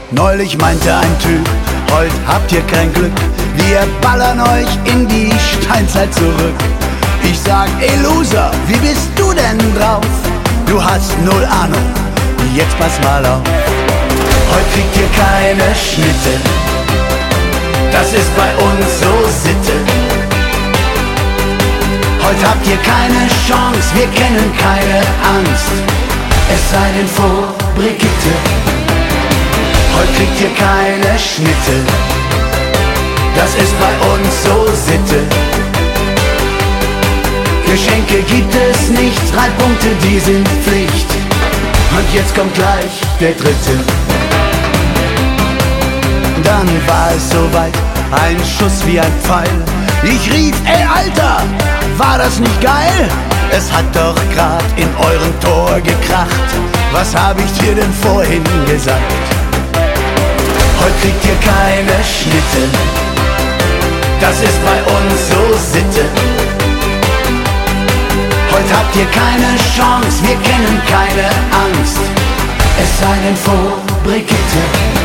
Neulich meinte ein Typ, heut habt ihr kein Glück, wir ballern euch in die Steinzeit zurück. Ich sag, ey Loser, wie bist du denn drauf? Du hast null Ahnung, jetzt pass mal auf. Heut kriegt ihr keine Schnitte, das ist bei uns so Sitte. Heut habt ihr keine Chance, wir kennen keine Angst, es sei denn vor Brigitte. Heut kriegt ihr keine Schnitte, das ist bei uns so Sitte. Geschenke gibt es nicht, 3 Punkte, die sind Pflicht. Und jetzt kommt gleich der dritte. Dann war es soweit, ein Schuss wie ein Pfeil. Ich rief, ey Alter, war das nicht geil? Es hat doch grad in euren Tor gekracht. Was hab ich dir denn vorhin gesagt? Heut kriegt ihr keine Schnitte, das ist bei uns so Sitte. Heut habt ihr keine Chance, wir kennen keine Angst, es sei denn vor Brigitte.